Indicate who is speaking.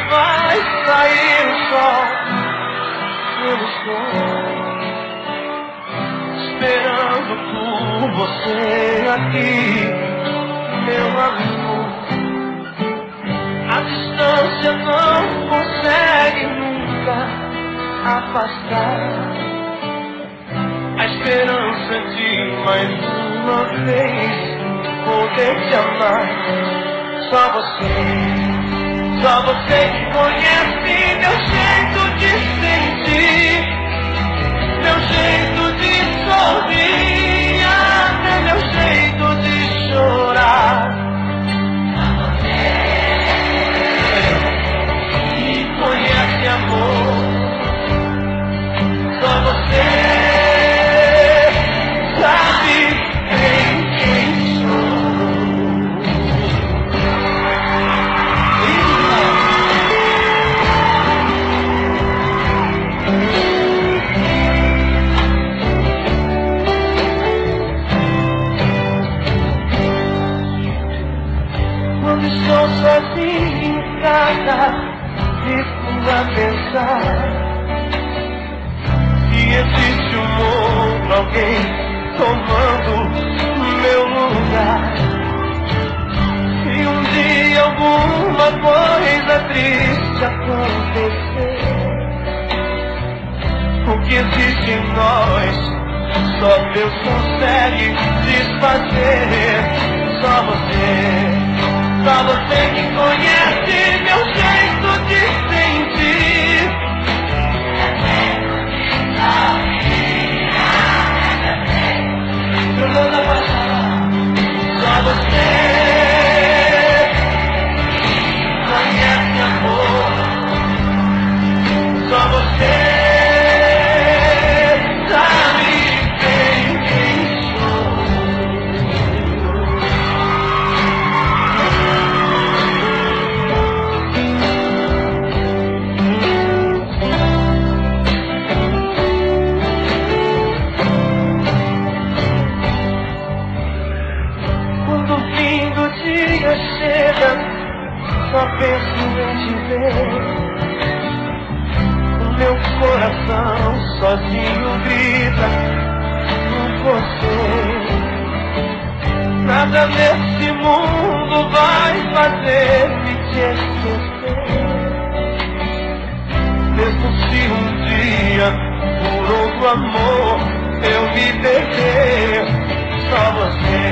Speaker 1: vai sair o sol. Eu estou esperando por você aqui, meu amor. A distância não consegue nunca afastar a esperança de mais uma vez poder te amar. Só você que conhece meu jeito de sentir, meu jeito de sorrir, até meu jeito de chorar. Só você que conhece amor, só você estou sozinho em casa, fico a pensar se existe outro alguém tomando meu lugar. Se um dia alguma coisa triste acontecer, o que existe em nós só Deus consegue desfazer. Só você que conhece meu jeito de sentir, meu mundo a passar. Só você conhece amor, só você só penso em te ver. O meu coração sozinho grita por você. Nada nesse mundo vai fazer-me te esquecer, mesmo se um dia por outro amor eu me perder. Só você